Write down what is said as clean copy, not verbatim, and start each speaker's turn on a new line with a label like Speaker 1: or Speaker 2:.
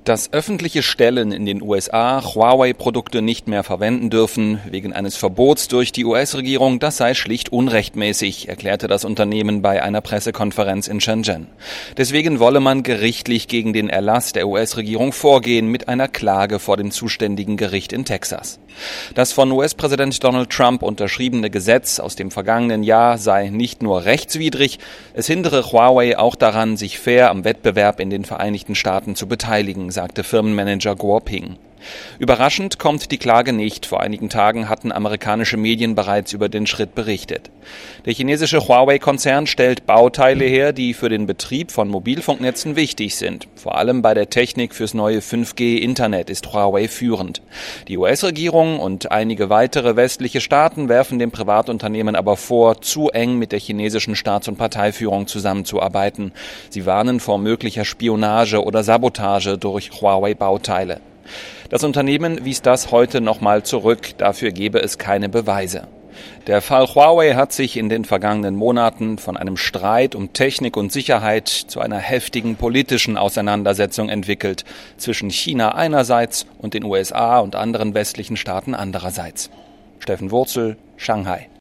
Speaker 1: Dass öffentliche Stellen in den USA Huawei-Produkte nicht mehr verwenden dürfen, wegen eines Verbots durch die US-Regierung, das sei schlicht unrechtmäßig, erklärte das Unternehmen bei einer Pressekonferenz in Shenzhen. Deswegen wolle man gerichtlich gegen den Erlass der US-Regierung vorgehen mit einer Klage vor dem zuständigen Gericht in Texas. Das von US-Präsident Donald Trump unterschriebene Gesetz aus dem vergangenen Jahr sei nicht nur rechtswidrig, es hindere Huawei auch daran, sich fair am Wettbewerb in den Vereinigten Staaten zu beteiligen, sagte Firmenmanager Guo Ping. Überraschend kommt die Klage nicht. Vor einigen Tagen hatten amerikanische Medien bereits über den Schritt berichtet. Der chinesische Huawei-Konzern stellt Bauteile her, die für den Betrieb von Mobilfunknetzen wichtig sind. Vor allem bei der Technik fürs neue 5G-Internet ist Huawei führend. Die US-Regierung und einige weitere westliche Staaten werfen dem Privatunternehmen aber vor, zu eng mit der chinesischen Staats- und Parteiführung zusammenzuarbeiten. Sie warnen vor möglicher Spionage oder Sabotage durch Huawei-Bauteile. Das Unternehmen wies das heute nochmal zurück, dafür gebe es keine Beweise. Der Fall Huawei hat sich in den vergangenen Monaten von einem Streit um Technik und Sicherheit zu einer heftigen politischen Auseinandersetzung entwickelt, zwischen China einerseits und den USA und anderen westlichen Staaten andererseits. Steffen Wurzel, Shanghai.